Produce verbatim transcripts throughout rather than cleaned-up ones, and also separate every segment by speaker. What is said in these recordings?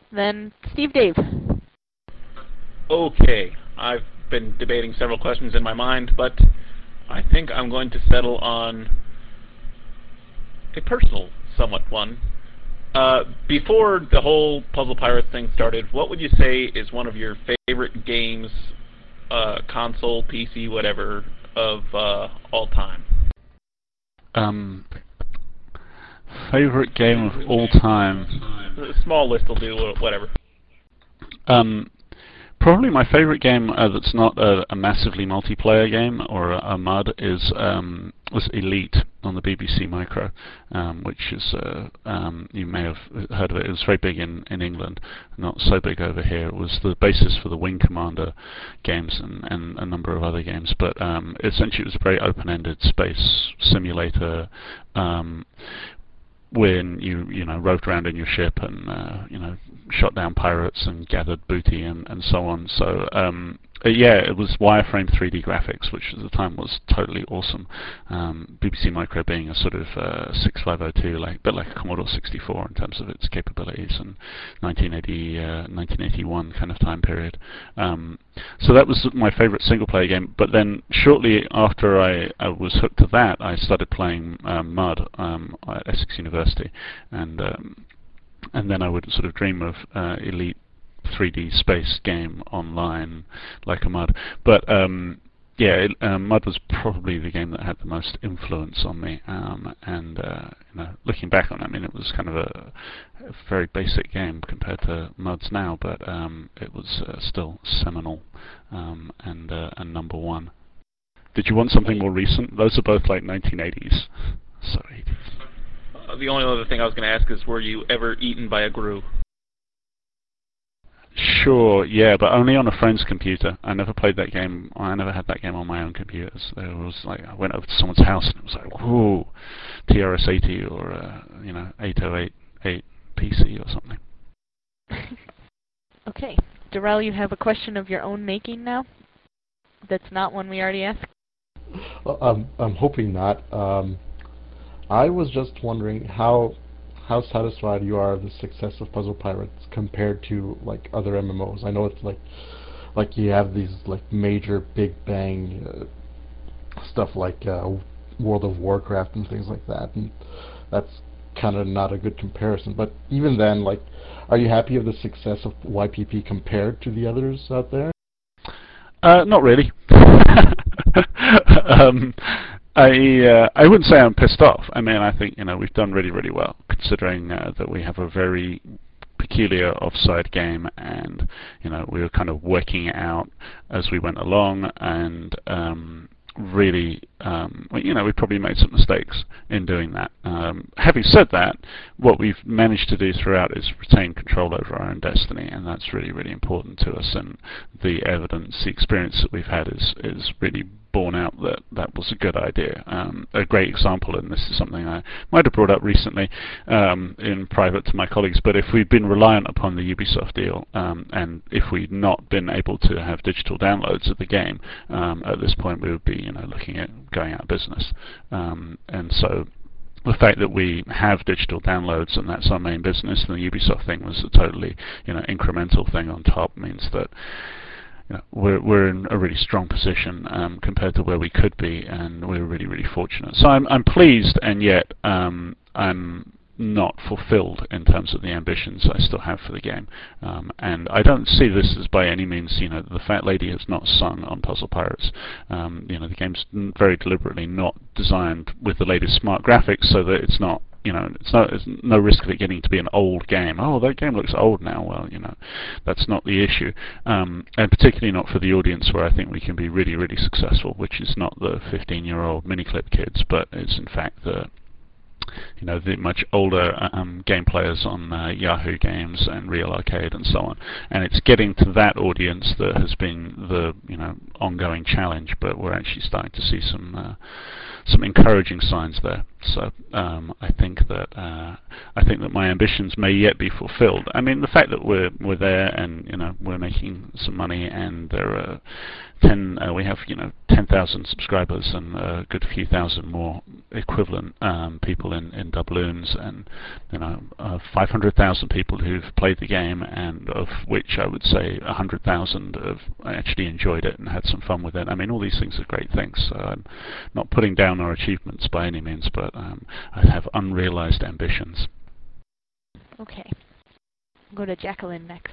Speaker 1: Then Steve Dave.
Speaker 2: Okay, I've been debating several questions in my mind, but I think I'm going to settle on a personal, somewhat one. Uh, before the whole Puzzle Pirates thing started, what would you say is one of your favorite games, uh, console, P C, whatever, of uh, all time?
Speaker 3: Um, favorite game of all time.
Speaker 2: A small list will do, whatever.
Speaker 3: Um, Probably my favorite game uh, that's not a, a massively multiplayer game or a, a MUD is um, was Elite on the B B C Micro, um, which is uh, um, you may have heard of it. It was very big in, in England, not so big over here. It was the basis for the Wing Commander games and, and a number of other games. But um, essentially, it was a very open-ended space simulator. Um, when you you know rode around in your ship and uh, you know shot down pirates and gathered booty and, and so on. So um, uh, yeah, it was wireframe three D graphics, which at the time was totally awesome. Um, B B C Micro being a sort of uh, sixty-five oh two, like a bit like a Commodore sixty-four in terms of its capabilities, and nineteen eighty, uh, nineteen eighty-one kind of time period. Um, so that was my favorite single-player game. But then shortly after I, I was hooked to that, I started playing um, MUD um, at Essex University, and um, and then I would sort of dream of uh, Elite three D space game online like a MUD. But um, yeah, it, uh, MUD was probably the game that had the most influence on me. Um, and uh, you know, looking back on it, I mean, it was kind of a, a very basic game compared to MUDs now, but um, it was uh, still seminal um, and uh, and number one. Did you want something more recent? Those are both like nineteen eighties. So eighties.
Speaker 2: Uh, the only other thing I was going to ask is, were you ever eaten by a Gru?
Speaker 3: Sure, yeah, but only on a friend's computer. I never played that game. I never had that game on my own computers. It was like I went over to someone's house and it was like, whoa, T R S eighty or uh, you know eight oh eight eight P C or something.
Speaker 1: Okay, Darrell, you have a question of your own making now. That's not one we already asked.
Speaker 4: Well, I'm I'm hoping not. Um, I was just wondering how how satisfied you are of the success of Puzzle Pirates compared to like other M M Os. I know it's like like you have these like major big bang uh, stuff like uh, World of Warcraft and things like that, and that's kind of not a good comparison. But even then, like, are you happy of the success of Y P P compared to the others out there?
Speaker 3: Uh, not really. um, I uh, I wouldn't say I'm pissed off. I mean, I think you know we've done really really well considering uh, that we have a very peculiar offside game, and you know we were kind of working it out as we went along, and um, really um, well, you know we probably made some mistakes in doing that. Um, having said that, what we've managed to do throughout is retain control over our own destiny, and that's really really important to us. And the evidence, the experience that we've had is is really borne out that that was a good idea. Um, a great example, and this is something I might have brought up recently um, in private to my colleagues, but if we'd been reliant upon the Ubisoft deal, um, and if we'd not been able to have digital downloads of the game, um, at this point we would be you know looking at going out of business. Um, and so the fact that we have digital downloads and that's our main business, and the Ubisoft thing was a totally you know incremental thing on top, means that you know, we're we're in a really strong position um, compared to where we could be, and we're really really fortunate. So I'm I'm pleased, and yet um, I'm not fulfilled in terms of the ambitions I still have for the game. Um, and I don't see this as by any means, you know, the Fat Lady has not sung on Puzzle Pirates. Um, you know, the game's very deliberately not designed with the latest smart graphics so that it's not, you know, it's no, there's no risk of it getting to be an old game. Oh, that game looks old now. Well, you know, that's not the issue. Um, and particularly not for the audience where I think we can be really, really successful, which is not the fifteen-year-old miniclip kids, but is in fact the you know, the much older um, game players on uh, Yahoo Games and Real Arcade and so on. And it's getting to that audience that has been the, you know, ongoing challenge, but we're actually starting to see some uh, some encouraging signs there. So um, I think that uh, I think that my ambitions may yet be fulfilled. I mean, the fact that we're we're there and you know we're making some money and there are ten uh, we have you know ten thousand subscribers and a good few thousand more equivalent um, people in in doubloons, and you know uh, five hundred thousand people who've played the game, and of which I would say one hundred thousand have actually enjoyed it and had some fun with it. I mean, all these things are great things. So I'm not putting down our achievements by any means, but um, I have unrealized ambitions.
Speaker 1: Okay. Go to Jacqueline next.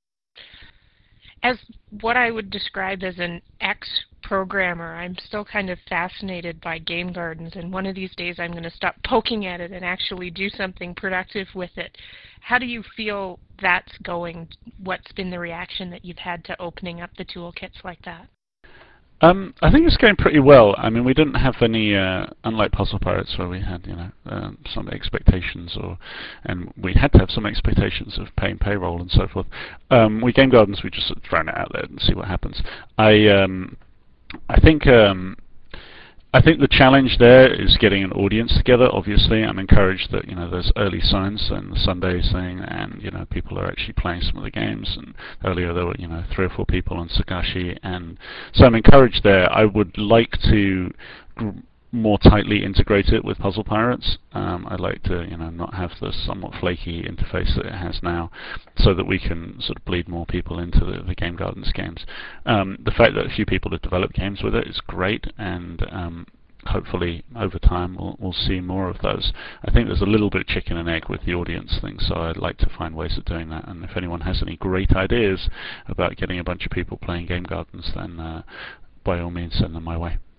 Speaker 5: As what I would describe as an ex-programmer, I'm still kind of fascinated by game gardens, and one of these days I'm going to stop poking at it and actually do something productive with it. How do you feel that's going? What's been the reaction that you've had to opening up the toolkits like that?
Speaker 3: Um, I think it's going pretty well. I mean, we didn't have any, uh, unlike Puzzle Pirates, where we had, you know, um, some expectations, or and we had to have some expectations of paying payroll and so forth. Um, we Game Gardens, we just sort of thrown it out there and see what happens. I, um, I think. Um, I think the challenge there is getting an audience together. Obviously, I'm encouraged that you know there's early signs and the Sundays thing, and you know people are actually playing some of the games. And earlier there were you know three or four people on Sagashi, and so I'm encouraged there. I would like to gr more tightly integrate it with Puzzle Pirates. Um, I'd like to you know not have the somewhat flaky interface that it has now, so that we can sort of bleed more people into the, the Game Gardens games. Um, the fact that a few people have developed games with it is great, and um, hopefully over time we'll, we'll see more of those. I think there's a little bit of chicken and egg with the audience thing, so I'd like to find ways of doing that. And if anyone has any great ideas about getting a bunch of people playing Game Gardens, then uh, by all means send them my way.